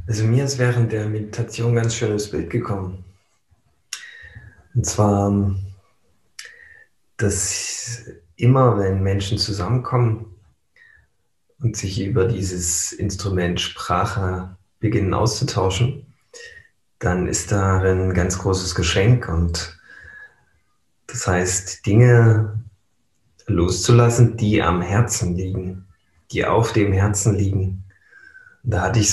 Also mir ist während der Meditation ein ganz schönes Bild gekommen. Und zwar, dass immer, wenn Menschen zusammenkommen und sich über dieses Instrument Sprache beginnen auszutauschen, dann ist darin ein ganz großes Geschenk. Und das heißt, Dinge loszulassen, die am Herzen liegen, die auf dem Herzen liegen. Und da hatte ich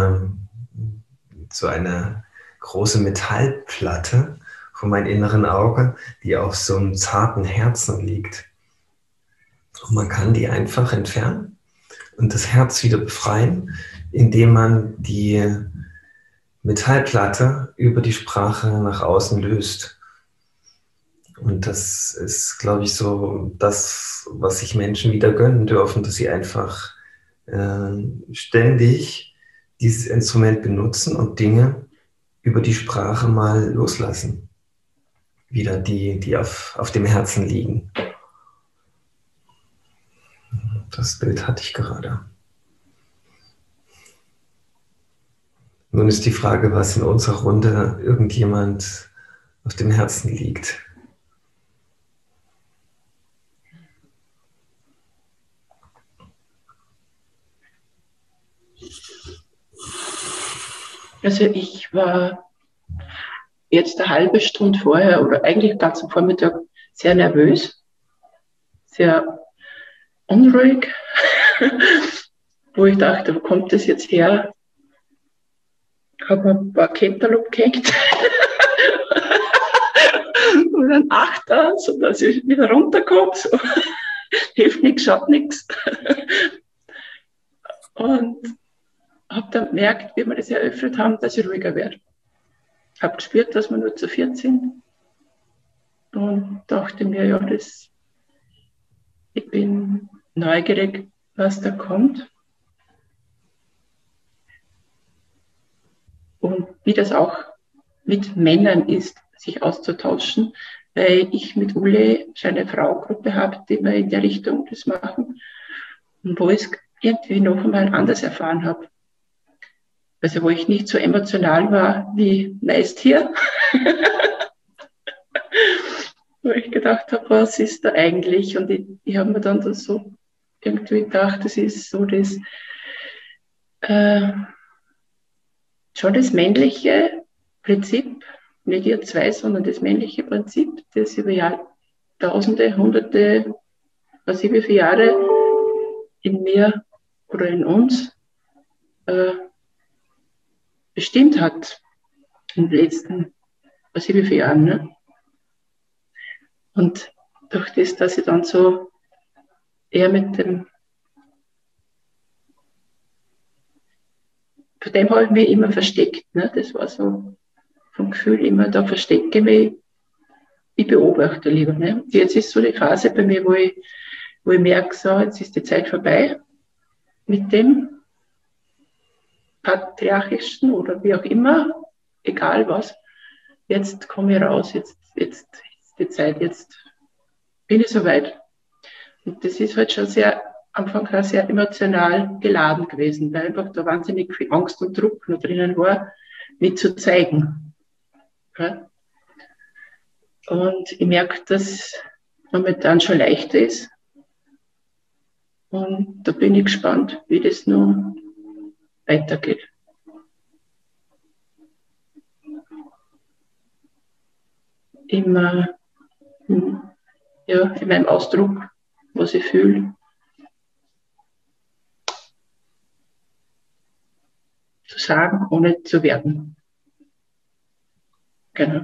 so eine große Metallplatte vor meinem inneren Auge, die auf so einem zarten Herzen liegt. Und man kann die einfach entfernen und das Herz wieder befreien, indem man die Metallplatte über die Sprache nach außen löst. Und das ist, glaube ich, so das, was sich Menschen wieder gönnen dürfen, dass sie einfach ständig dieses Instrument benutzen und Dinge über die Sprache mal loslassen. Wieder die auf dem Herzen liegen. Das Bild hatte ich gerade. Nun ist die Frage, was in unserer Runde irgendjemand auf dem Herzen liegt. Also ich war jetzt eine halbe Stunde vorher oder eigentlich ganz am Vormittag sehr nervös, sehr unruhig, wo ich dachte, wo kommt das jetzt her? Habe mir ein paar Cantaloupe gehängt und einen Achter, sodass ich wieder runterkomme. So. Hilft nichts, schaut nichts. Und habe dann gemerkt, wie wir das eröffnet haben, dass ich ruhiger werde. Habe gespürt, dass wir nur zu viert sind und dachte mir, ja, ich bin neugierig, was da kommt und wie das auch mit Männern ist, sich auszutauschen, weil ich mit Uli schon eine Fraugruppe habe, die wir in der Richtung das machen und wo ich es irgendwie noch einmal anders erfahren habe. Also wo ich nicht so emotional war wie meist hier. Wo ich gedacht habe, was ist da eigentlich? Und ich habe mir dann das so irgendwie gedacht, das ist so das schon das männliche Prinzip, nicht ihr zwei, sondern das männliche Prinzip, das über Jahrtausende, Hunderte, weiß ich wie viele Jahre in mir oder in uns bestimmt hat in den letzten, weiß ich wie viele Jahren. Ne? Und durch das, dass ich dann so eher mit dem, vor dem habe ich mich immer versteckt. Ne? Das war so vom Gefühl immer, da verstecke ich mich, ich beobachte lieber. Ne? Jetzt ist so die Phase bei mir, wo ich merke, so, jetzt ist die Zeit vorbei mit dem patriarchischen oder wie auch immer, egal was. Jetzt komme ich raus, jetzt ist die Zeit, jetzt bin ich soweit. Und das ist halt schon am Anfang auch sehr emotional geladen gewesen, weil einfach da wahnsinnig viel Angst und Druck noch drinnen war, mich zu zeigen. Ja? Und ich merke, dass es momentan schon leichter ist. Und da bin ich gespannt, wie das nun weitergeht. Immer ja, in meinem Ausdruck, was ich fühle. Zu sagen, ohne zu werden. Genau.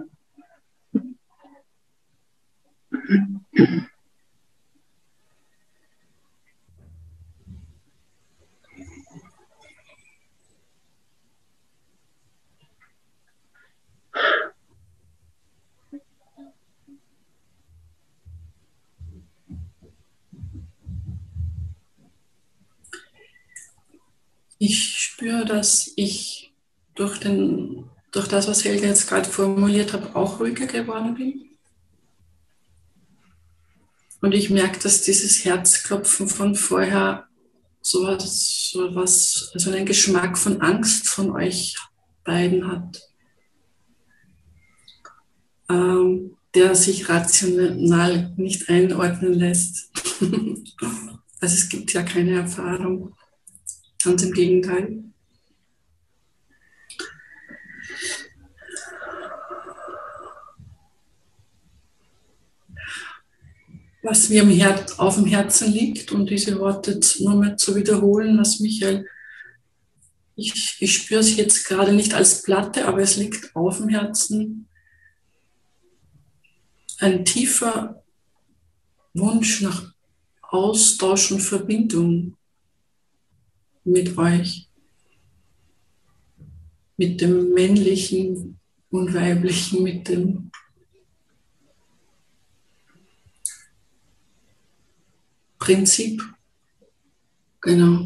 Ich spüre, dass ich durch das, was Helga jetzt gerade formuliert hat, auch ruhiger geworden bin. Und ich merke, dass dieses Herzklopfen von vorher also einen Geschmack von Angst von euch beiden hat, der sich rational nicht einordnen lässt. Also es gibt ja keine Erfahrung, ganz im Gegenteil. Was mir auf dem Herzen liegt, um diese Worte nur mehr zu wiederholen, was Michael, ich spüre es jetzt gerade nicht als Platte, aber es liegt auf dem Herzen, ein tiefer Wunsch nach Austausch und Verbindung mit euch, mit dem Männlichen und Weiblichen, mit dem Prinzip. Genau.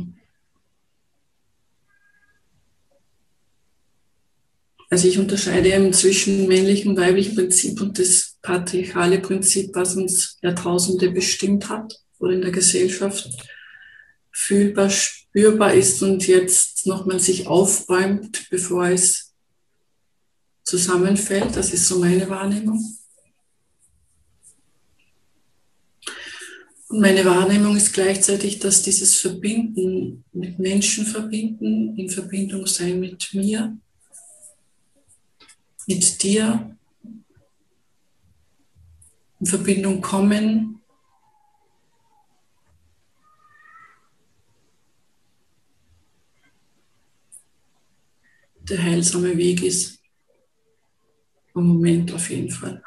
Also ich unterscheide eben zwischen männlichem und weiblichem Prinzip und das patriarchale Prinzip, was uns Jahrtausende bestimmt hat oder in der Gesellschaft fühlbar, spürbar ist und jetzt nochmal sich aufräumt, bevor es zusammenfällt. Das ist so meine Wahrnehmung. Und meine Wahrnehmung ist gleichzeitig, dass dieses Verbinden mit Menschen verbinden, in Verbindung sein mit mir, mit dir, in Verbindung kommen, der heilsame Weg ist. Im Moment auf jeden Fall.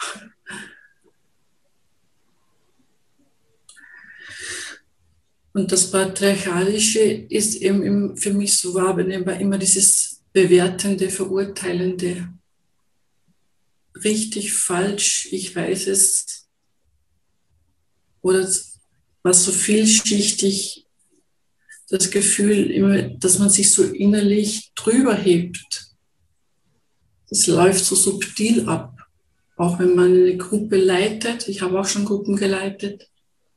Und das Patriarchalische ist eben für mich so wahrnehmbar immer dieses bewertende, verurteilende. Richtig, falsch, ich weiß es. Oder was so vielschichtig, das Gefühl, immer, dass man sich so innerlich drüber hebt. Das läuft so subtil ab. Auch wenn man eine Gruppe leitet, ich habe auch schon Gruppen geleitet.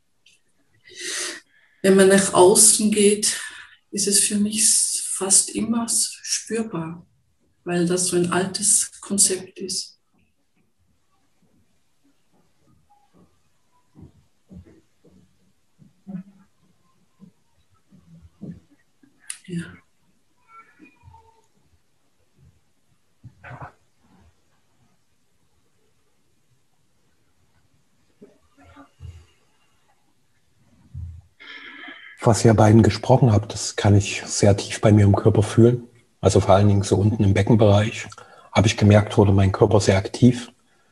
Wenn man nach außen geht, ist es für mich fast immer spürbar, weil das so ein altes Konzept ist. Ja. Was ihr beiden gesprochen habt, das kann ich sehr tief bei mir im Körper fühlen. Also vor allen Dingen so unten im Beckenbereich habe ich gemerkt, wurde mein Körper sehr aktiv.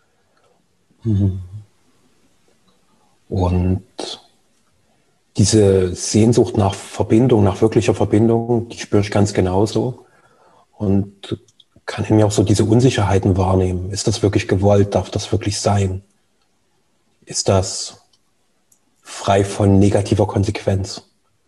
Und diese Sehnsucht nach Verbindung, nach wirklicher Verbindung, die spüre ich ganz genauso. Und kann in mir auch so diese Unsicherheiten wahrnehmen. Ist das wirklich gewollt? Darf das wirklich sein? Ist das frei von negativer Konsequenz?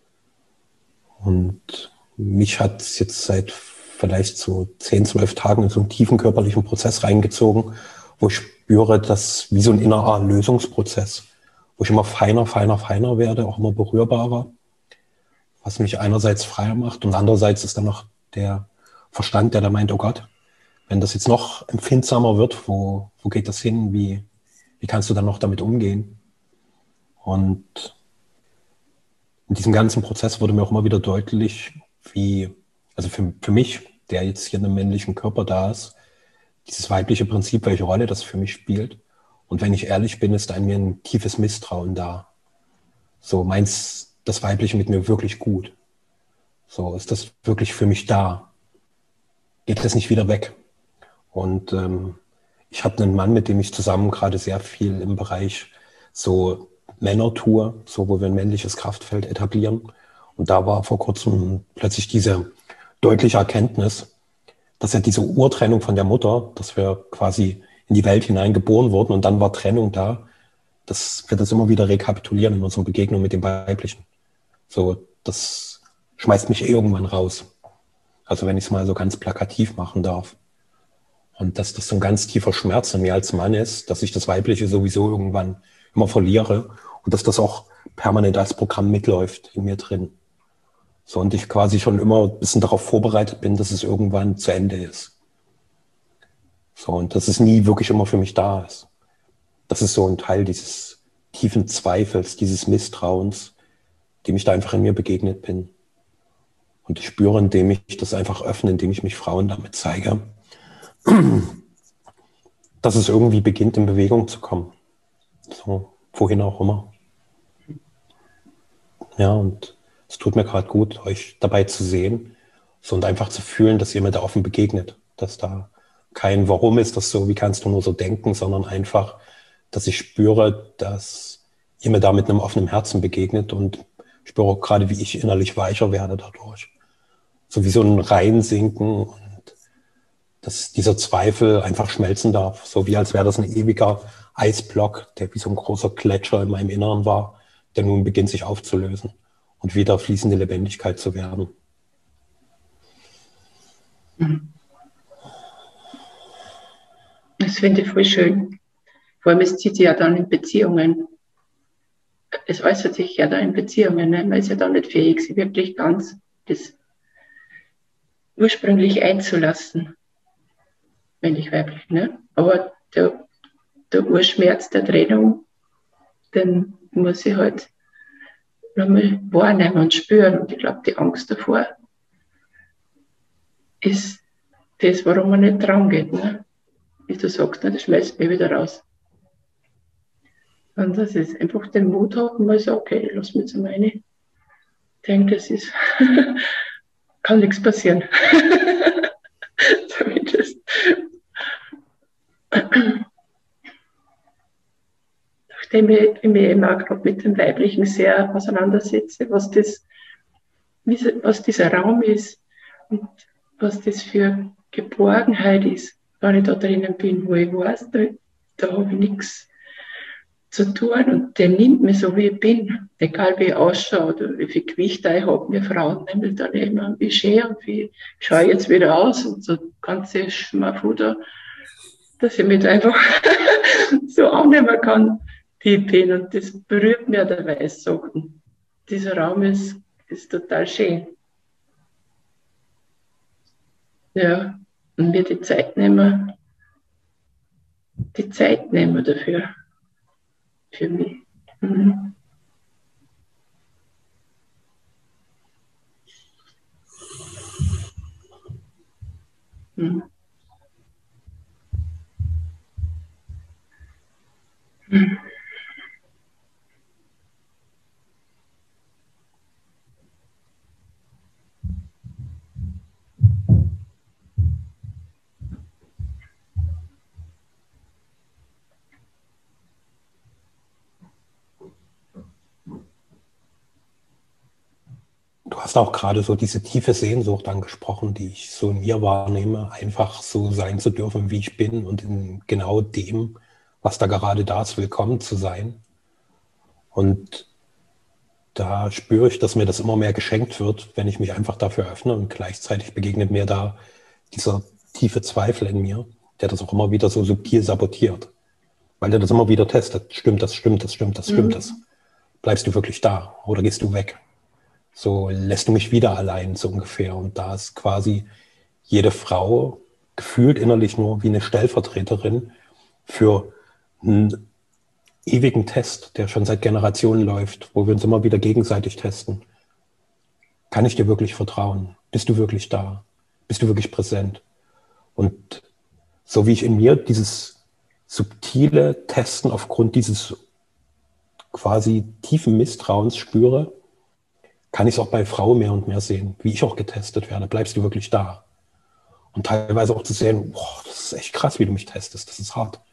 Und mich hat es jetzt seit vielleicht so 10, 12 Tagen in so einen tiefen körperlichen Prozess reingezogen, wo ich spüre, dass wie so ein innerer Lösungsprozess, wo ich immer feiner, feiner, feiner werde, auch immer berührbarer, was mich einerseits freier macht und andererseits ist dann noch der Verstand, der da meint, oh Gott, wenn das jetzt noch empfindsamer wird, wo geht das hin, wie kannst du dann noch damit umgehen? Und in diesem ganzen Prozess wurde mir auch immer wieder deutlich, also für mich, der jetzt hier in einem männlichen Körper da ist, dieses weibliche Prinzip, welche Rolle das für mich spielt. Und wenn ich ehrlich bin, ist an mir ein tiefes Misstrauen da. So, meint's das Weibliche mit mir wirklich gut? So, ist das wirklich für mich da? Geht das nicht wieder weg? Und ich habe einen Mann, mit dem ich zusammen gerade sehr viel im Bereich so Männertour, so wo wir ein männliches Kraftfeld etablieren. Und da war vor kurzem plötzlich diese deutliche Erkenntnis, dass ja diese Urtrennung von der Mutter, dass wir quasi in die Welt hinein geboren wurden und dann war Trennung da, dass wir das immer wieder rekapitulieren in unseren Begegnungen mit dem Weiblichen. So, das schmeißt mich irgendwann raus. Also wenn ich es mal so ganz plakativ machen darf. Und dass das so ein ganz tiefer Schmerz in mir als Mann ist, dass ich das Weibliche sowieso irgendwann immer verliere und dass das auch permanent als Programm mitläuft in mir drin. So, und ich quasi schon immer ein bisschen darauf vorbereitet bin, dass es irgendwann zu Ende ist. So, und dass es nie wirklich immer für mich da ist. Das ist so ein Teil dieses tiefen Zweifels, dieses Misstrauens, dem ich da einfach in mir begegnet bin. Und ich spüre, indem ich das einfach öffne, indem ich mich Frauen damit zeige, dass es irgendwie beginnt, in Bewegung zu kommen. So, wohin auch immer. Ja, und es tut mir gerade gut, euch dabei zu sehen, so, und einfach zu fühlen, dass ihr mir da offen begegnet, dass da kein Warum ist das so, wie kannst du nur so denken, sondern einfach, dass ich spüre, dass ihr mir da mit einem offenen Herzen begegnet, und spüre auch gerade, wie ich innerlich weicher werde dadurch. So wie so ein Reinsinken, und dass dieser Zweifel einfach schmelzen darf, so wie als wäre das ein ewiger Eisblock, der wie so ein großer Gletscher in meinem Inneren war, der nun beginnt, sich aufzulösen und wieder fließende Lebendigkeit zu werden. Das finde ich voll schön. Vor allem, es zieht sich ja dann in Beziehungen. Es äußert sich ja da in Beziehungen. Ne? Man ist ja dann nicht fähig, sich wirklich ganz das ursprünglich einzulassen. Männlich-weiblich. Ne? Aber der Urschmerz der Trennung, den muss ich halt nochmal wahrnehmen und spüren. Und ich glaube, die Angst davor ist das, warum man nicht dran geht. Ne? Wie du sagst, ne? Das schmeißt mich wieder raus. Und das ist einfach den Mut haben, mal so, okay, lass mich jetzt mal rein. Ich denke, das ist, kann nichts passieren. Zumindest. Nachdem ich mich eben auch gerade mit dem Weiblichen sehr auseinandersetze, was dieser Raum ist und was das für Geborgenheit ist, wenn ich da drinnen bin, wo ich weiß, da habe ich nichts zu tun, und der nimmt mich so, wie ich bin, egal wie ich ausschaue oder wie viel Gewicht ich habe. Wir Frauen nehmen dann immer, wie schön und wie schaue ich jetzt wieder aus, und so ganze Schmafuder, dass ich mich einfach so annehmen kann, wie ich bin, und das berührt mir der Weissachen. Dieser Raum ist total schön. Ja, und mir die Zeit nehmen dafür, für mich. Mhm. Mhm. Mhm. Du hast auch gerade so diese tiefe Sehnsucht angesprochen, die ich so in mir wahrnehme, einfach so sein zu dürfen, wie ich bin, und in genau dem, was da gerade da ist, willkommen zu sein. Und da spüre ich, dass mir das immer mehr geschenkt wird, wenn ich mich einfach dafür öffne, und gleichzeitig begegnet mir da dieser tiefe Zweifel in mir, der das auch immer wieder so subtil sabotiert, weil der das immer wieder testet. Stimmt das, stimmt das, stimmt das, stimmt das? Bleibst du wirklich da oder gehst du weg? So lässt du mich wieder allein, so ungefähr. Und da ist quasi jede Frau gefühlt innerlich nur wie eine Stellvertreterin für einen ewigen Test, der schon seit Generationen läuft, wo wir uns immer wieder gegenseitig testen. Kann ich dir wirklich vertrauen? Bist du wirklich da? Bist du wirklich präsent? Und so wie ich in mir dieses subtile Testen aufgrund dieses quasi tiefen Misstrauens spüre, kann ich es auch bei Frauen mehr und mehr sehen, wie ich auch getestet werde. Bleibst du wirklich da? Und teilweise auch zu sehen, boah, das ist echt krass, wie du mich testest, das ist hart.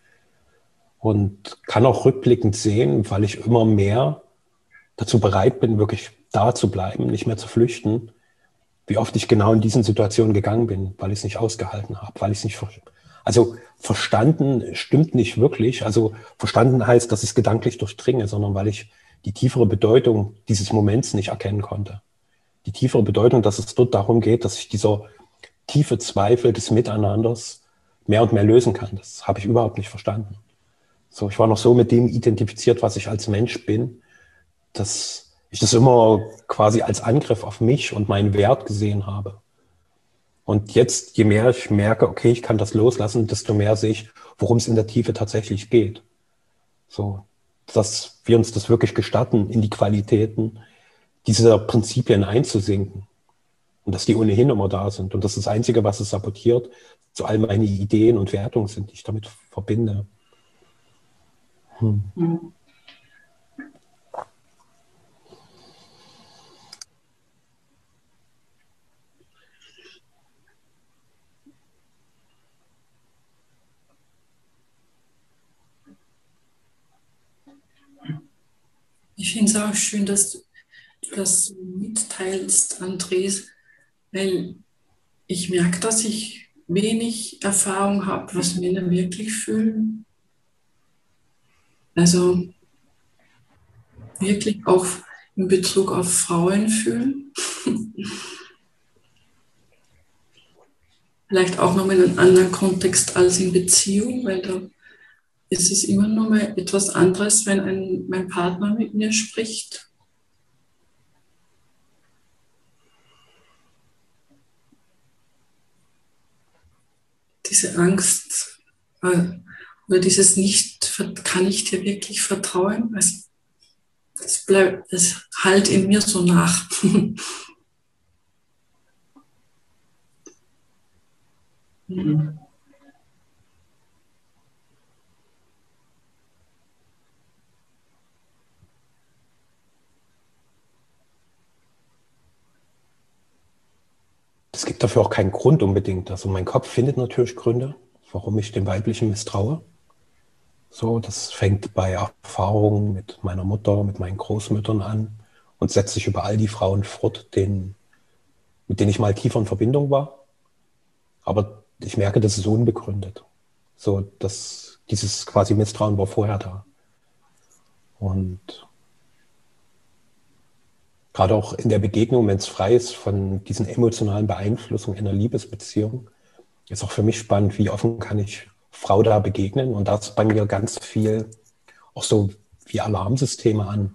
Und kann auch rückblickend sehen, weil ich immer mehr dazu bereit bin, wirklich da zu bleiben, nicht mehr zu flüchten, wie oft ich genau in diesen Situationen gegangen bin, weil ich es nicht ausgehalten habe, weil ich es nicht, also verstanden stimmt nicht wirklich, also verstanden heißt, dass ich es gedanklich durchdringe, sondern weil ich die tiefere Bedeutung dieses Moments nicht erkennen konnte. Die tiefere Bedeutung, dass es dort darum geht, dass ich dieser tiefe Zweifel des Miteinanders mehr und mehr lösen kann. Das habe ich überhaupt nicht verstanden. So, ich war noch so mit dem identifiziert, was ich als Mensch bin, dass ich das immer quasi als Angriff auf mich und meinen Wert gesehen habe. Und jetzt, je mehr ich merke, okay, ich kann das loslassen, desto mehr sehe ich, worum es in der Tiefe tatsächlich geht. So, dass wir uns das wirklich gestatten, in die Qualitäten dieser Prinzipien einzusinken. Und dass die ohnehin immer da sind. Und das ist das Einzige, was es sabotiert, so all meine Ideen und Wertungen sind, die ich damit verbinde. Mhm. Ich finde es auch schön, dass du das mitteilst, Andres, weil ich merke, dass ich wenig Erfahrung habe, was Männer wirklich fühlen. Also wirklich auch in Bezug auf Frauen fühlen. Vielleicht auch noch in einem anderen Kontext als in Beziehung, weil da ist es immer noch mal etwas anderes, wenn mein Partner mit mir spricht. Diese Angst oder dieses nicht, kann ich dir wirklich vertrauen? Also das halt in mir so nach. Mhm. Es gibt dafür auch keinen Grund unbedingt. Also mein Kopf findet natürlich Gründe, warum ich dem Weiblichen misstraue. So, das fängt bei Erfahrungen mit meiner Mutter, mit meinen Großmüttern an und setzt sich über all die Frauen fort, mit denen ich mal tiefer in Verbindung war. Aber ich merke, das ist unbegründet. So, dieses quasi Misstrauen war vorher da. Und gerade auch in der Begegnung, wenn es frei ist von diesen emotionalen Beeinflussungen in einer Liebesbeziehung, ist auch für mich spannend, wie offen kann ich Frau da begegnen. Und da ist bei mir ganz viel auch so wie Alarmsysteme an.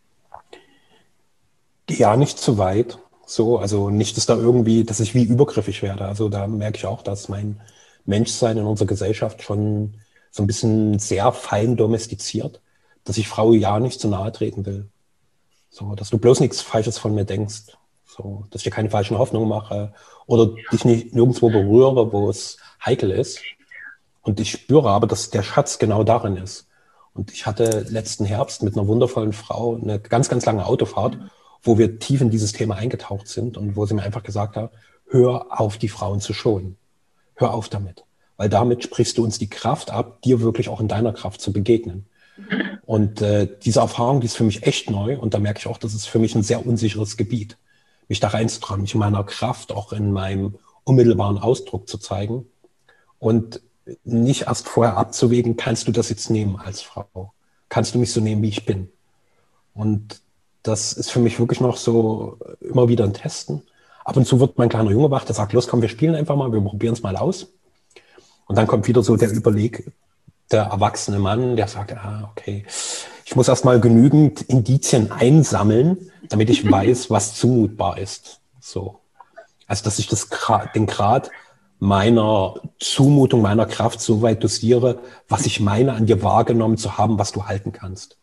Geh ja nicht zu weit. So, also nicht, dass da irgendwie, dass ich wie übergriffig werde. Also da merke ich auch, dass mein Menschsein in unserer Gesellschaft schon so ein bisschen sehr fein domestiziert, dass ich Frau ja nicht zu nahe treten will. So, dass du bloß nichts Falsches von mir denkst. So, dass ich dir keine falschen Hoffnungen mache oder dich nicht nirgendwo berühre, wo es heikel ist. Und ich spüre aber, dass der Schatz genau darin ist. Und ich hatte letzten Herbst mit einer wundervollen Frau eine ganz, ganz lange Autofahrt, wo wir tief in dieses Thema eingetaucht sind und wo sie mir einfach gesagt hat, hör auf, die Frauen zu schonen. Hör auf damit. Weil damit sprichst du uns die Kraft ab, dir wirklich auch in deiner Kraft zu begegnen. Und diese Erfahrung, die ist für mich echt neu. Und da merke ich auch, das ist für mich ein sehr unsicheres Gebiet, mich da reinzutrauen, mich in meiner Kraft auch in meinem unmittelbaren Ausdruck zu zeigen. Und nicht erst vorher abzuwägen, kannst du das jetzt nehmen als Frau? Kannst du mich so nehmen, wie ich bin? Und das ist für mich wirklich noch so immer wieder ein Testen. Ab und zu wird mein kleiner Junge wach, der sagt, los, komm, wir spielen einfach mal, wir probieren es mal aus. Und dann kommt wieder so der erwachsene Mann, der sagt, okay, ich muss erst mal genügend Indizien einsammeln, damit ich weiß, was zumutbar ist. So. Also, dass ich den Grad meiner Zumutung, meiner Kraft so weit dosiere, was ich meine, an dir wahrgenommen zu haben, was du halten kannst.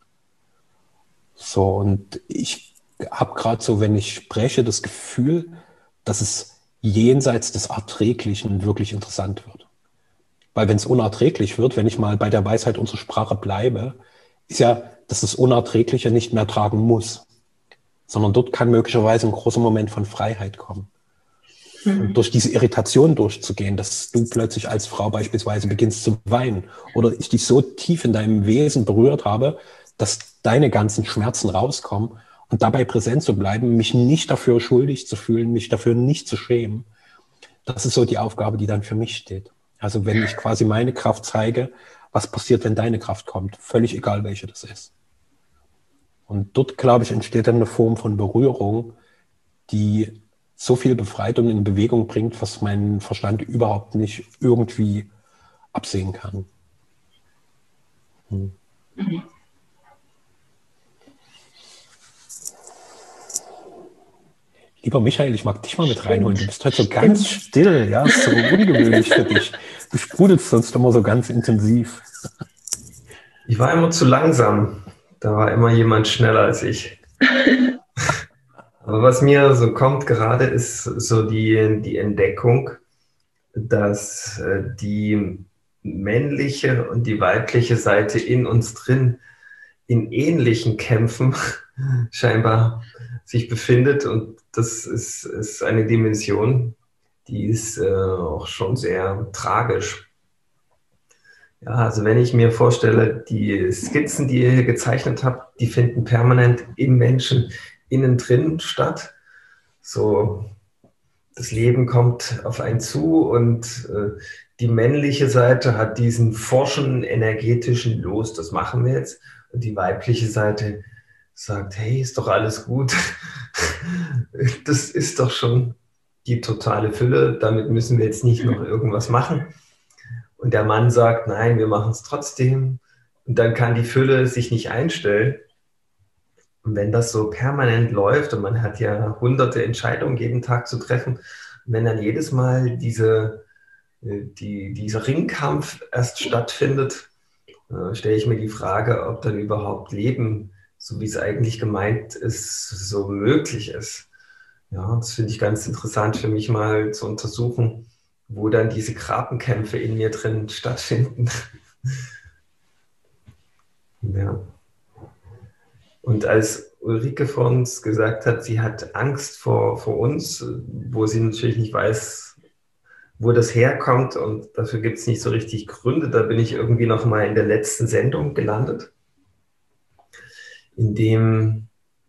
So, und ich habe gerade so, wenn ich spreche, das Gefühl, dass es jenseits des Erträglichen wirklich interessant wird. Weil wenn es unerträglich wird, wenn ich mal bei der Weisheit unserer Sprache bleibe, ist ja, dass das Unerträgliche nicht mehr tragen muss, sondern dort kann möglicherweise ein großer Moment von Freiheit kommen. Und durch diese Irritation durchzugehen, dass du plötzlich als Frau beispielsweise beginnst zu weinen oder ich dich so tief in deinem Wesen berührt habe, dass deine ganzen Schmerzen rauskommen und dabei präsent zu bleiben, mich nicht dafür schuldig zu fühlen, mich dafür nicht zu schämen. Das ist so die Aufgabe, die dann für mich steht. Also wenn ich quasi meine Kraft zeige, was passiert, wenn deine Kraft kommt? Völlig egal, welche das ist. Und dort, glaube ich, entsteht dann eine Form von Berührung, die so viel befreit und in Bewegung bringt, was mein Verstand überhaupt nicht irgendwie absehen kann. Mhm. Lieber Michael, ich mag dich mal mit reinholen. Du bist heute so ganz still, ja, ist so ungewöhnlich für dich. Du sprudelst sonst immer so ganz intensiv. Ich war immer zu langsam. Da war immer jemand schneller als ich. Aber was mir so kommt gerade, ist so die Entdeckung, dass die männliche und die weibliche Seite in uns drin in ähnlichen Kämpfen scheinbar sich befindet. Und das ist eine Dimension, die ist auch schon sehr tragisch. Ja, also wenn ich mir vorstelle, die Skizzen, die ihr hier gezeichnet habt, die finden permanent im Menschen innen drin statt. So, das Leben kommt auf einen zu und die männliche Seite hat diesen forschen, energetischen Los, das machen wir jetzt. Und die weibliche Seite sagt, hey, ist doch alles gut. Das ist doch schon die totale Fülle, damit müssen wir jetzt nicht noch irgendwas machen. Und der Mann sagt, nein, wir machen es trotzdem. Und dann kann die Fülle sich nicht einstellen. Und wenn das so permanent läuft und man hat ja hunderte Entscheidungen jeden Tag zu treffen, und wenn dann jedes Mal dieser Ringkampf erst stattfindet, stelle ich mir die Frage, ob dann überhaupt Leben, so wie es eigentlich gemeint ist, so möglich ist. Ja, das finde ich ganz interessant für mich mal zu untersuchen, wo dann diese Grabenkämpfe in mir drin stattfinden. Ja. Und als Ulrike vor uns gesagt hat, sie hat Angst vor uns, wo sie natürlich nicht weiß, wo das herkommt und dafür gibt es nicht so richtig Gründe, da bin ich irgendwie noch mal in der letzten Sendung gelandet, in dem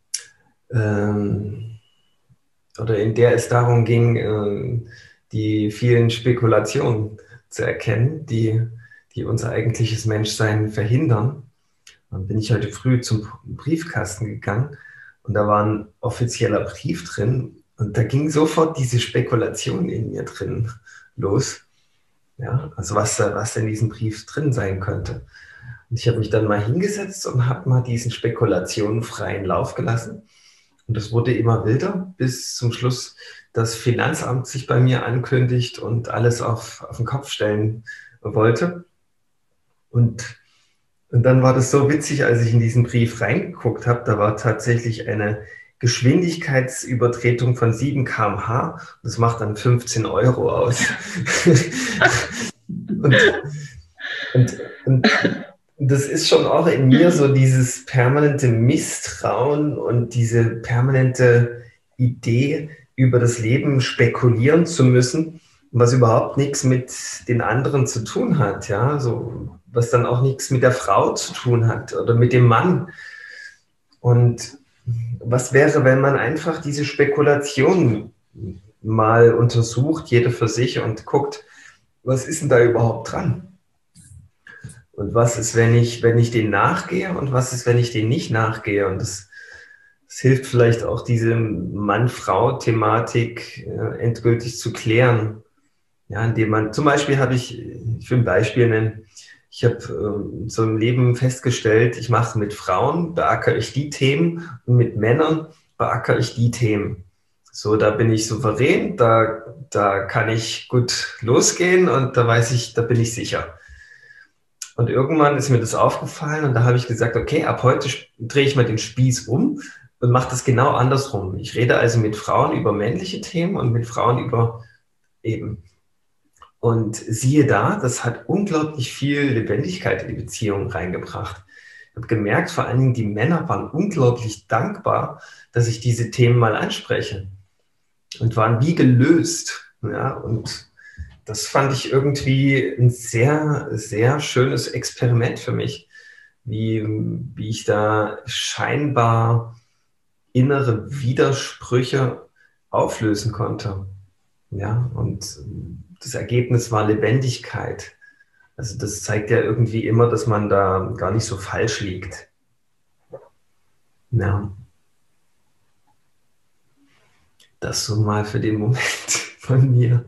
oder in der es darum ging, die vielen Spekulationen zu erkennen, die unser eigentliches Menschsein verhindern. Dann bin ich heute früh zum Briefkasten gegangen und da war ein offizieller Brief drin und da ging sofort diese Spekulation in mir drin los. Ja, also was in diesem Brief drin sein könnte. Und ich habe mich dann mal hingesetzt und habe mal diesen Spekulationen freien Lauf gelassen. Und es wurde immer wilder, bis zum Schluss das Finanzamt sich bei mir ankündigt und alles auf den Kopf stellen wollte. Und dann war das so witzig, als ich in diesen Brief reingeguckt habe, da war tatsächlich eine Geschwindigkeitsübertretung von 7 km/h. Das macht dann 15 Euro aus. und, und das ist schon auch in mir so dieses permanente Misstrauen und diese permanente Idee, über das Leben spekulieren zu müssen, was überhaupt nichts mit den anderen zu tun hat, ja, so, was dann auch nichts mit der Frau zu tun hat oder mit dem Mann. Und was wäre, wenn man einfach diese Spekulation mal untersucht, jeder für sich und guckt, was ist denn da überhaupt dran? Und was ist, wenn ich denen nachgehe und was ist, wenn ich denen nicht nachgehe? Und das hilft vielleicht auch, diese Mann-Frau-Thematik endgültig zu klären. Ja, indem man, zum Beispiel ich will ein Beispiel nennen, ich habe so im Leben festgestellt, ich mache mit Frauen, beackere ich die Themen und mit Männern beackere ich die Themen. So, da bin ich souverän, da kann ich gut losgehen und da weiß ich, da bin ich sicher. Und irgendwann ist mir das aufgefallen und da habe ich gesagt, okay, ab heute drehe ich mal den Spieß um und mache das genau andersrum. Ich rede also mit Frauen über männliche Themen und mit Frauen über eben. Und siehe da, das hat unglaublich viel Lebendigkeit in die Beziehung reingebracht. Ich habe gemerkt, vor allen Dingen die Männer waren unglaublich dankbar, dass ich diese Themen mal anspreche und waren wie gelöst. Ja, und das fand ich irgendwie ein sehr, sehr schönes Experiment für mich, wie ich da scheinbar innere Widersprüche auflösen konnte. Ja, und das Ergebnis war Lebendigkeit. Also das zeigt ja irgendwie immer, dass man da gar nicht so falsch liegt. Ja, das so mal für den Moment von mir.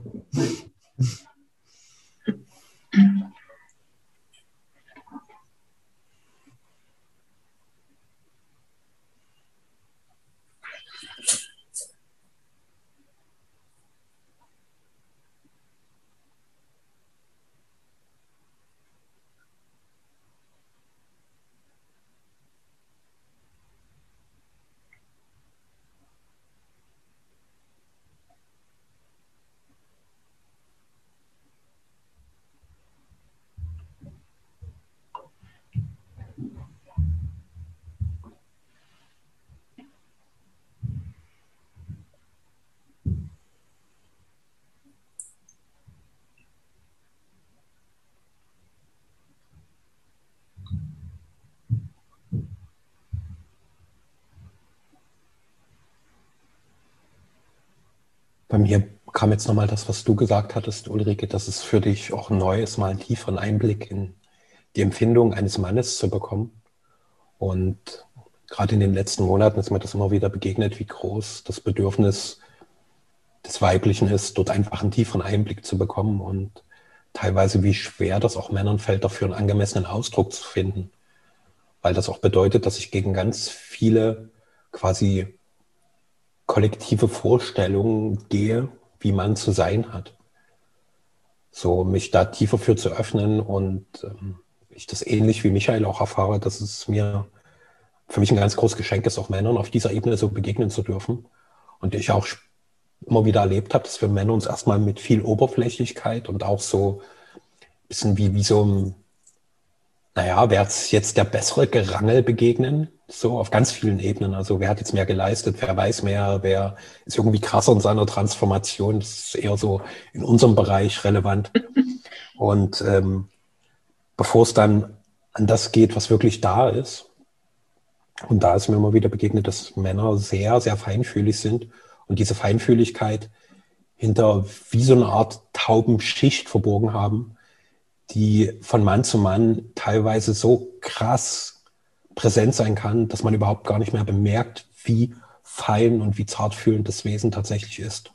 Bei mir kam jetzt nochmal das, was du gesagt hattest, Ulrike, dass es für dich auch neu ist, mal einen tieferen Einblick in die Empfindung eines Mannes zu bekommen. Und gerade in den letzten Monaten ist mir das immer wieder begegnet, wie groß das Bedürfnis des Weiblichen ist, dort einfach einen tieferen Einblick zu bekommen und teilweise wie schwer das auch Männern fällt, dafür einen angemessenen Ausdruck zu finden. Weil das auch bedeutet, dass ich gegen ganz viele quasi kollektive Vorstellungen gehe, wie man zu sein hat. So mich da tiefer für zu öffnen und ich das ähnlich wie Michael auch erfahre, dass es mir für mich ein ganz großes Geschenk ist, auch Männern auf dieser Ebene so begegnen zu dürfen. Und ich auch immer wieder erlebt habe, dass wir Männer uns erstmal mit viel Oberflächlichkeit und auch so ein bisschen wie so ein, naja, wer hat jetzt der bessere Gerangel begegnen? So auf ganz vielen Ebenen. Also wer hat jetzt mehr geleistet, wer weiß mehr, wer ist irgendwie krasser in seiner Transformation. Das ist eher so in unserem Bereich relevant. Und bevor es dann an das geht, was wirklich da ist, und da ist mir immer wieder begegnet, dass Männer sehr, sehr feinfühlig sind und diese Feinfühligkeit hinter wie so eine Art Taubenschicht verborgen haben, die von Mann zu Mann teilweise so krass präsent sein kann, dass man überhaupt gar nicht mehr bemerkt, wie fein und wie zartfühlend das Wesen tatsächlich ist.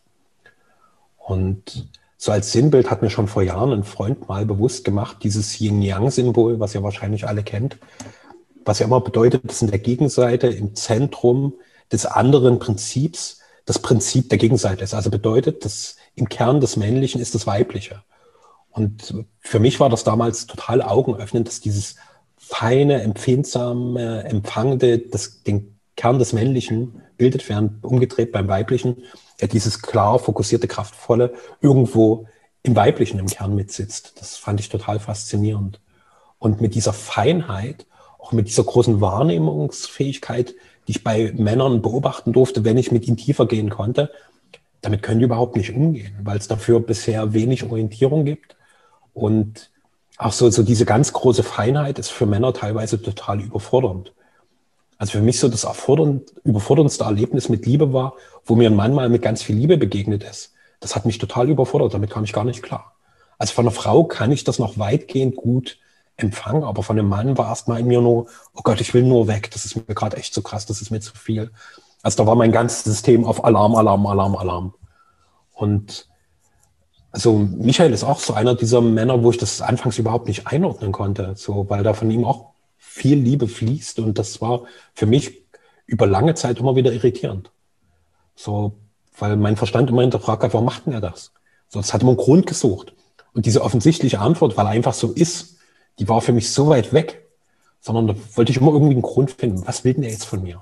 Und so als Sinnbild hat mir schon vor Jahren ein Freund mal bewusst gemacht, dieses Yin-Yang-Symbol, was ihr wahrscheinlich alle kennt, was ja immer bedeutet, dass in der Gegenseite im Zentrum des anderen Prinzips das Prinzip der Gegenseite ist. Also bedeutet, dass im Kern des Männlichen ist das Weibliche. Und für mich war das damals total augenöffnend, dass dieses feine, empfindsame, empfangende, das den Kern des Männlichen bildet, während umgedreht beim Weiblichen ja dieses klar fokussierte, kraftvolle irgendwo im Weiblichen im Kern mitsitzt. Das fand ich total faszinierend. Und mit dieser Feinheit, auch mit dieser großen Wahrnehmungsfähigkeit, die ich bei Männern beobachten durfte, wenn ich mit ihnen tiefer gehen konnte, damit können die überhaupt nicht umgehen, weil es dafür bisher wenig Orientierung gibt. Und auch so diese ganz große Feinheit ist für Männer teilweise total überfordernd. Also für mich so das überforderndste Erlebnis mit Liebe war, wo mir ein Mann mal mit ganz viel Liebe begegnet ist. Das hat mich total überfordert, damit kam ich gar nicht klar. Also von einer Frau kann ich das noch weitgehend gut empfangen, aber von einem Mann war erstmal in mir nur, oh Gott, ich will nur weg, das ist mir gerade echt zu krass, das ist mir zu viel. Also da war mein ganzes System auf Alarm, Alarm, Alarm, Alarm. Und also Michael ist auch so einer dieser Männer, wo ich das anfangs überhaupt nicht einordnen konnte, so, weil da von ihm auch viel Liebe fließt und das war für mich über lange Zeit immer wieder irritierend. So, weil mein Verstand immer hinterfragt hat, warum macht denn er das? So, das hat immer einen Grund gesucht. Und diese offensichtliche Antwort, weil er einfach so ist, die war für mich so weit weg, sondern da wollte ich immer irgendwie einen Grund finden. Was will denn er jetzt von mir?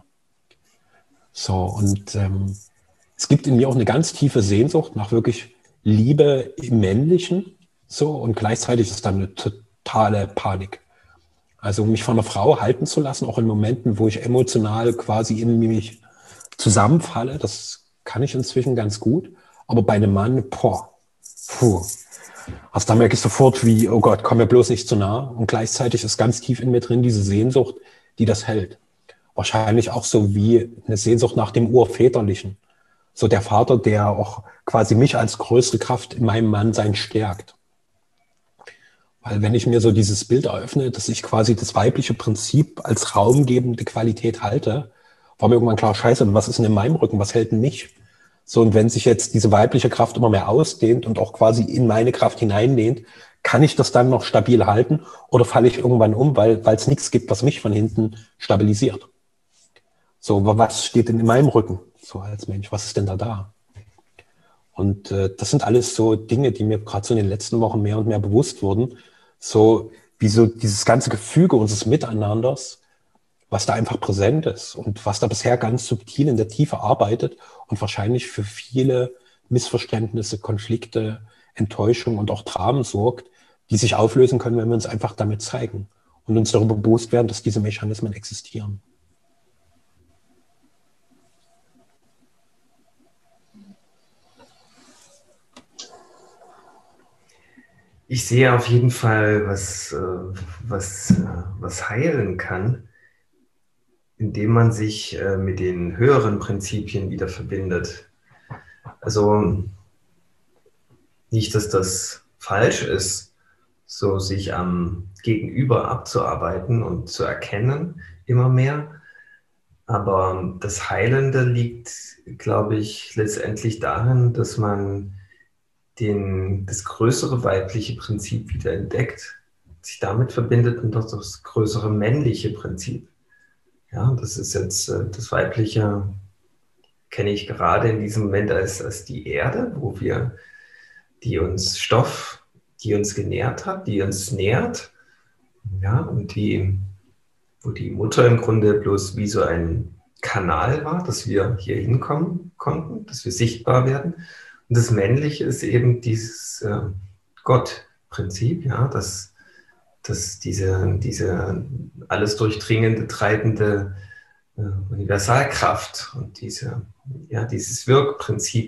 So, und es gibt in mir auch eine ganz tiefe Sehnsucht nach wirklich Liebe im Männlichen, so, und gleichzeitig ist dann eine totale Panik. Also mich von einer Frau halten zu lassen, auch in Momenten, wo ich emotional quasi in mich zusammenfalle, das kann ich inzwischen ganz gut. Aber bei einem Mann, also da merke ich sofort wie, oh Gott, komm mir bloß nicht zu nah. Und gleichzeitig ist ganz tief in mir drin diese Sehnsucht, die das hält. Wahrscheinlich auch so wie eine Sehnsucht nach dem Urväterlichen. So der Vater, der auch quasi mich als größte Kraft in meinem Mannsein stärkt. Weil wenn ich mir so dieses Bild eröffne, dass ich quasi das weibliche Prinzip als raumgebende Qualität halte, war mir irgendwann klar, scheiße, was ist denn in meinem Rücken, was hält denn mich? So, und wenn sich jetzt diese weibliche Kraft immer mehr ausdehnt und auch quasi in meine Kraft hineinlehnt, kann ich das dann noch stabil halten oder falle ich irgendwann um, weil es nichts gibt, was mich von hinten stabilisiert? So, was steht denn in meinem Rücken? So als Mensch, was ist denn da? Und das sind alles so Dinge, die mir gerade so in den letzten Wochen mehr und mehr bewusst wurden. So wie so dieses ganze Gefüge unseres Miteinanders, was da einfach präsent ist und was da bisher ganz subtil in der Tiefe arbeitet und wahrscheinlich für viele Missverständnisse, Konflikte, Enttäuschung und auch Dramen sorgt, die sich auflösen können, wenn wir uns einfach damit zeigen und uns darüber bewusst werden, dass diese Mechanismen existieren. Ich sehe auf jeden Fall, was heilen kann, indem man sich mit den höheren Prinzipien wieder verbindet. Also nicht, dass das falsch ist, so sich am Gegenüber abzuarbeiten und zu erkennen, immer mehr. Aber das Heilende liegt, glaube ich, letztendlich darin, dass man das größere weibliche Prinzip wieder entdeckt, sich damit verbindet und das größere männliche Prinzip. Ja, das ist jetzt das Weibliche, kenne ich gerade in diesem Moment als die Erde, die uns Stoff, die uns genährt hat, die uns nährt. Ja, und wo die Mutter im Grunde bloß wie so ein Kanal war, dass wir hier hinkommen konnten, dass wir sichtbar werden. Und das Männliche ist eben dieses Gott-Prinzip, ja, dass diese alles durchdringende, treibende Universalkraft und dieses Wirkprinzip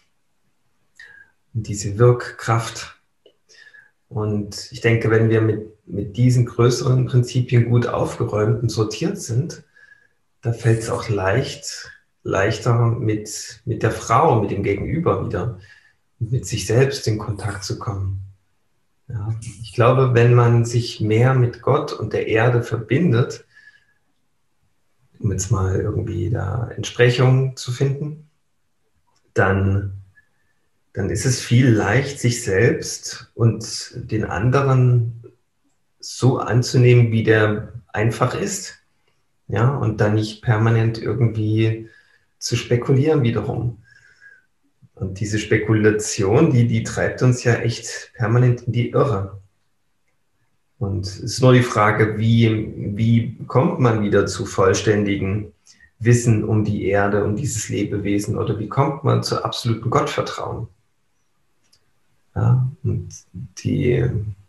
und diese Wirkkraft. Und ich denke, wenn wir mit diesen größeren Prinzipien gut aufgeräumt und sortiert sind, da fällt es auch leichter mit der Frau, mit dem Gegenüber wieder, mit sich selbst in Kontakt zu kommen. Ja, ich glaube, wenn man sich mehr mit Gott und der Erde verbindet, um jetzt mal irgendwie da Entsprechung zu finden, dann ist es viel leicht, sich selbst und den anderen so anzunehmen, wie der einfach ist. Ja, und dann nicht permanent irgendwie zu spekulieren wiederum. Und diese Spekulation, die treibt uns ja echt permanent in die Irre. Und es ist nur die Frage, wie kommt man wieder zu vollständigem Wissen um die Erde, um dieses Lebewesen, oder wie kommt man zu absolutem Gottvertrauen? Ja, und die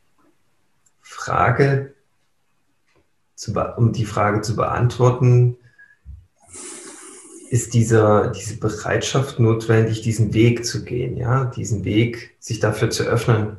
Frage, um die Frage zu beantworten, ist diese Bereitschaft notwendig, diesen Weg zu gehen, ja, diesen Weg, sich dafür zu öffnen.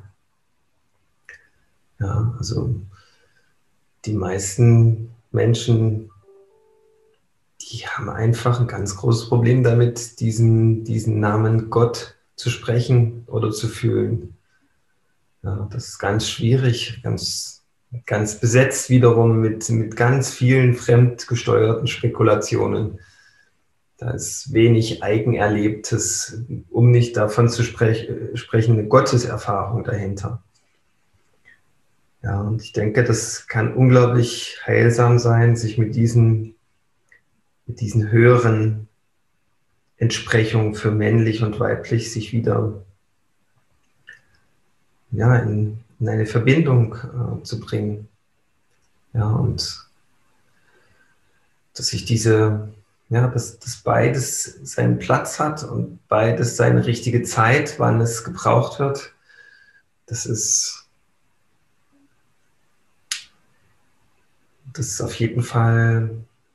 Ja, also die meisten Menschen, die haben einfach ein ganz großes Problem damit, diesen Namen Gott zu sprechen oder zu fühlen. Ja, das ist ganz schwierig, ganz besetzt wiederum mit ganz vielen fremdgesteuerten Spekulationen. Da ist wenig Eigenerlebtes, um nicht davon zu sprechen, eine Gotteserfahrung dahinter. Ja, und ich denke, das kann unglaublich heilsam sein, sich mit diesen höheren Entsprechungen für männlich und weiblich sich wieder in eine Verbindung zu bringen. Ja, und dass sich dass beides seinen Platz hat und beides seine richtige Zeit, wann es gebraucht wird, das ist auf jeden Fall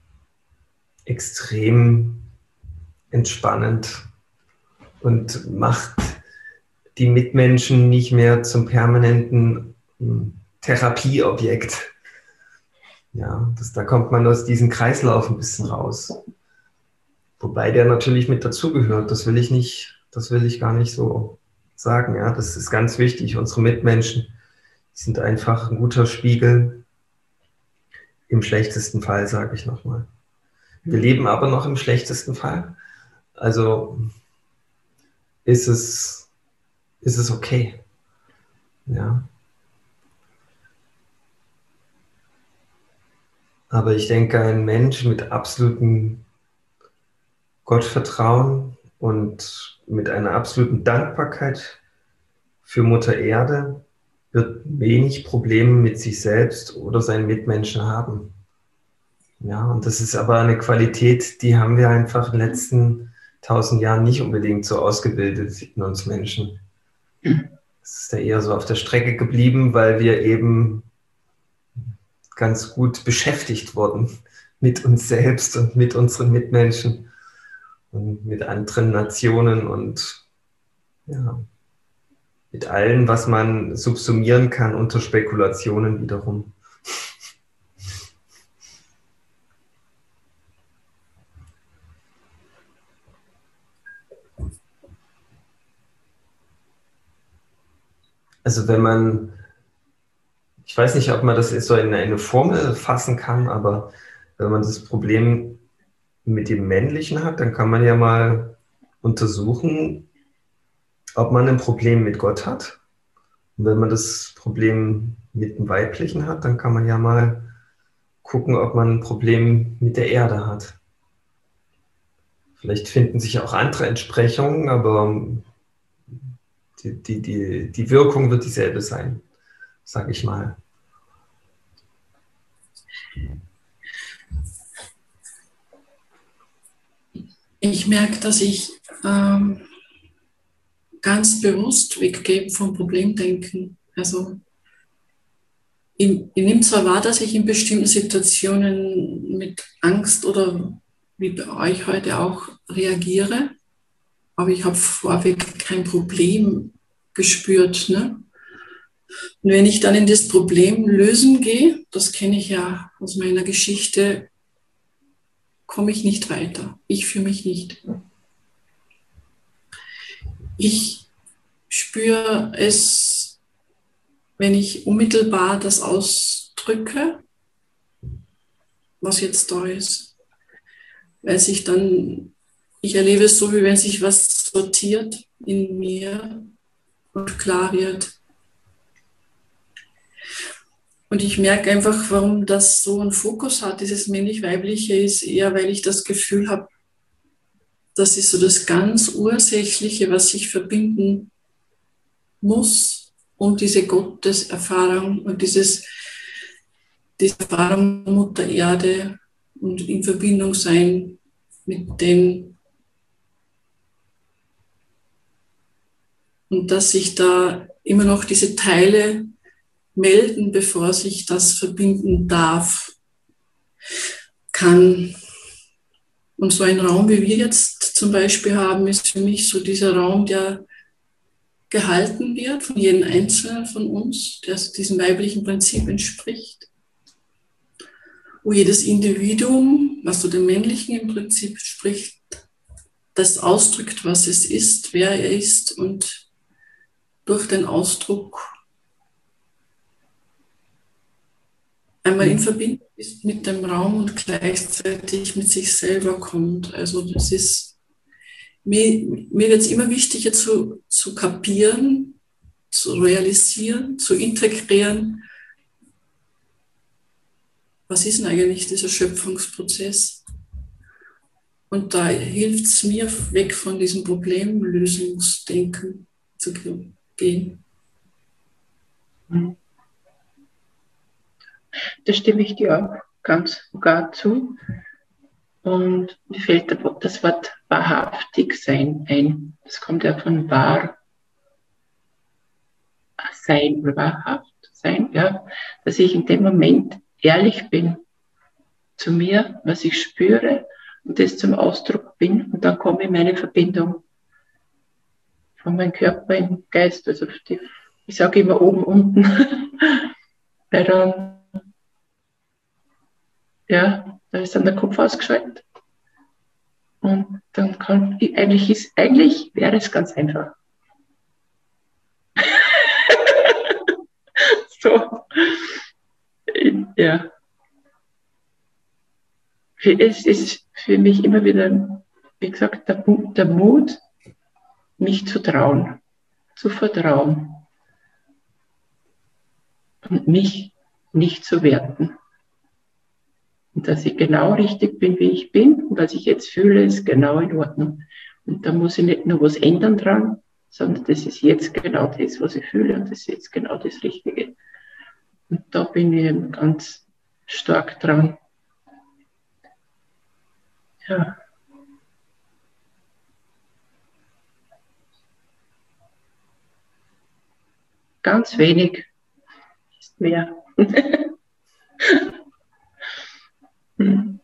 extrem entspannend und macht die Mitmenschen nicht mehr zum permanenten Therapieobjekt. Ja, da kommt man aus diesem Kreislauf ein bisschen raus. Wobei der natürlich mit dazugehört. Das will ich gar nicht so sagen. Ja, das ist ganz wichtig. Unsere Mitmenschen sind einfach ein guter Spiegel. Im schlechtesten Fall, sage ich nochmal. Wir leben aber noch im schlechtesten Fall. Also ist es okay. Ja. Aber ich denke, ein Mensch mit absolutem Gottvertrauen und mit einer absoluten Dankbarkeit für Mutter Erde wird wenig Probleme mit sich selbst oder seinen Mitmenschen haben. Ja, und das ist aber eine Qualität, die haben wir einfach in den letzten 1000 Jahren nicht unbedingt so ausgebildet in uns Menschen. Es ist ja eher so auf der Strecke geblieben, weil wir eben ganz gut beschäftigt wurden mit uns selbst und mit unseren Mitmenschen und mit anderen Nationen und ja, mit allem, was man subsumieren kann unter Spekulationen wiederum. Also wenn man, ich weiß nicht, ob man das so in eine Formel fassen kann, aber wenn man das Problem mit dem Männlichen hat, dann kann man ja mal untersuchen, ob man ein Problem mit Gott hat. Und wenn man das Problem mit dem Weiblichen hat, dann kann man ja mal gucken, ob man ein Problem mit der Erde hat. Vielleicht finden sich auch andere Entsprechungen, aber die Wirkung wird dieselbe sein, sage ich mal. Ich merke, dass ich ganz bewusst weggehe vom Problemdenken. Also ich nehme zwar wahr, dass ich in bestimmten Situationen mit Angst oder wie bei euch heute auch reagiere, aber ich habe vorweg kein Problem gespürt. Ne? Und wenn ich dann in das Problem lösen gehe, das kenne ich ja aus meiner Geschichte, komme ich nicht weiter. Ich für mich nicht. Ich spüre es, wenn ich unmittelbar das ausdrücke, was jetzt da ist. Weil sich dann, ich erlebe es so, wie wenn sich was sortiert in mir und klar wird. Und ich merke einfach, warum das so einen Fokus hat, dieses männlich-weibliche, ist eher, weil ich das Gefühl habe, das ist so das ganz Ursächliche, was sich verbinden muss, um diese Gotteserfahrung und diese Erfahrung Mutter Erde und in Verbindung sein mit dem. Und dass sich da immer noch diese Teile melden, bevor sich das verbinden darf, kann. Und so ein Raum, wie wir jetzt zum Beispiel haben, ist für mich so dieser Raum, der gehalten wird von jedem Einzelnen von uns, der diesem weiblichen Prinzip entspricht, wo jedes Individuum, was so dem männlichen im Prinzip entspricht, das ausdrückt, was es ist, wer er ist und durch den Ausdruck einmal in Verbindung ist mit dem Raum und gleichzeitig mit sich selber kommt. Also das ist, mir wird es immer wichtiger zu kapieren, zu realisieren, zu integrieren. Was ist denn eigentlich dieser Schöpfungsprozess? Und da hilft es mir, weg von diesem Problemlösungsdenken zu gehen. Da stimme ich dir auch ganz sogar zu. Und mir fällt das Wort wahrhaftig sein ein. Das kommt ja von wahr sein oder wahrhaft sein, ja. Dass ich in dem Moment ehrlich bin zu mir, was ich spüre und das zum Ausdruck bin und dann komme in meine Verbindung von meinem Körper im Geist, also ich sage immer oben, unten, weil dann, ja, da ist dann der Kopf ausgeschaltet und dann eigentlich wäre es ganz einfach. So, ja. Es ist für mich immer wieder, wie gesagt, der Mut, mich zu trauen, zu vertrauen und mich nicht zu werten. Und dass ich genau richtig bin, wie ich bin und was ich jetzt fühle, ist genau in Ordnung. Und da muss ich nicht nur was ändern dran, sondern das ist jetzt genau das, was ich fühle und das ist jetzt genau das Richtige. Und da bin ich ganz stark dran. Ja. Ganz wenig ist mehr. Hm.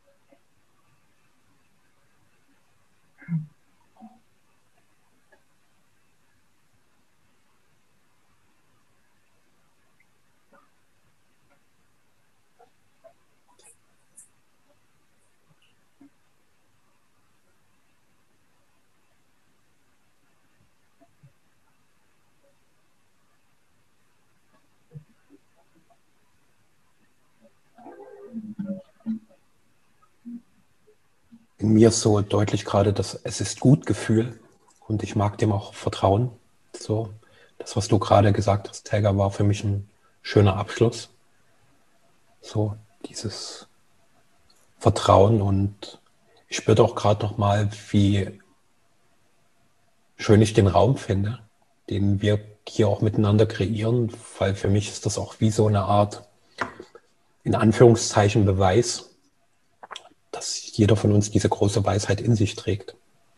in mir ist so deutlich gerade das Es ist gut Gefühl und ich mag dem auch vertrauen. So, das, was du gerade gesagt hast, Helga, war für mich ein schöner Abschluss. So, dieses Vertrauen, und ich spürte auch gerade noch mal, wie schön ich den Raum finde, den wir hier auch miteinander kreieren, weil für mich ist das auch wie so eine Art, in Anführungszeichen, Beweis, dass jeder von uns diese große Weisheit in sich trägt.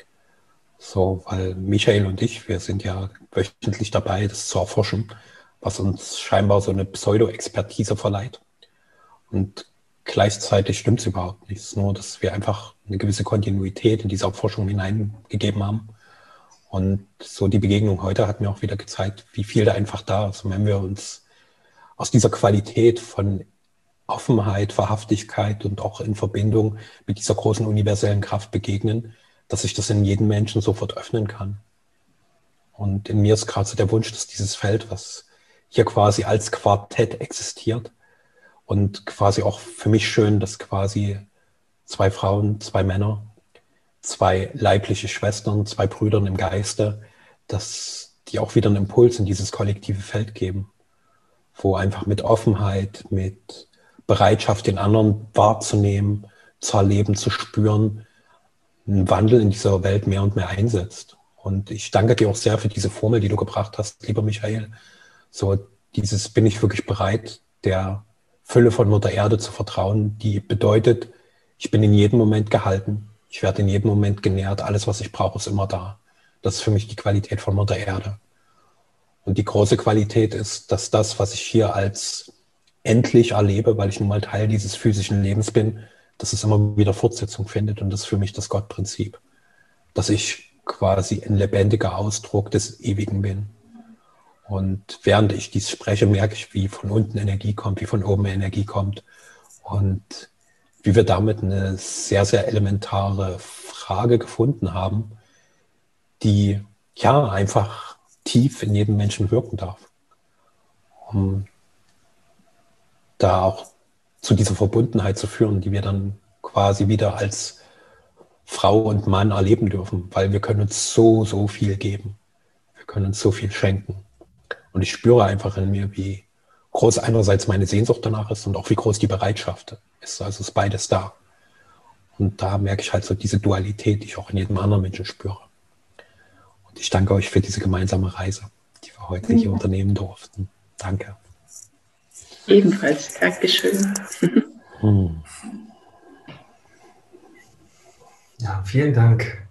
So, weil Michael und ich, wir sind ja wöchentlich dabei, das zu erforschen, was uns scheinbar so eine Pseudo-Expertise verleiht. Und gleichzeitig stimmt es überhaupt nicht. Es ist nur, dass wir einfach eine gewisse Kontinuität in diese Erforschung hineingegeben haben. Und so die Begegnung heute hat mir auch wieder gezeigt, wie viel da einfach da ist. Und wenn wir uns aus dieser Qualität von Offenheit, Wahrhaftigkeit und auch in Verbindung mit dieser großen universellen Kraft begegnen, dass sich das in jedem Menschen sofort öffnen kann. Und in mir ist gerade so der Wunsch, dass dieses Feld, was hier quasi als Quartett existiert, und quasi auch für mich schön, dass quasi 2 Frauen, 2 Männer, 2 leibliche Schwestern, 2 Brüdern im Geiste, dass die auch wieder einen Impuls in dieses kollektive Feld geben, wo einfach mit Offenheit, mit Bereitschaft, den anderen wahrzunehmen, zu erleben, zu spüren, ein Wandel in dieser Welt mehr und mehr einsetzt. Und ich danke dir auch sehr für diese Formel, die du gebracht hast, lieber Michael. So dieses, bin ich wirklich bereit, der Fülle von Mutter Erde zu vertrauen, die bedeutet, ich bin in jedem Moment gehalten, ich werde in jedem Moment genährt, alles, was ich brauche, ist immer da. Das ist für mich die Qualität von Mutter Erde. Und die große Qualität ist, dass das, was ich hier als endlich erlebe, weil ich nun mal Teil dieses physischen Lebens bin, dass es immer wieder Fortsetzung findet, und das ist für mich das Gottprinzip, dass ich quasi ein lebendiger Ausdruck des Ewigen bin. Und während ich dies spreche, merke ich, wie von unten Energie kommt, wie von oben Energie kommt und wie wir damit eine sehr, sehr elementare Frage gefunden haben, die ja einfach tief in jedem Menschen wirken darf, um da auch zu dieser Verbundenheit zu führen, die wir dann quasi wieder als Frau und Mann erleben dürfen, weil wir können uns so, so viel geben. Wir können uns so viel schenken. Und ich spüre einfach in mir, wie groß einerseits meine Sehnsucht danach ist und auch wie groß die Bereitschaft ist. Also ist beides da. Und da merke ich halt so diese Dualität, die ich auch in jedem anderen Menschen spüre. Und ich danke euch für diese gemeinsame Reise, die wir heute hier unternehmen durften. Danke. Ebenfalls. Dankeschön. Ja, vielen Dank.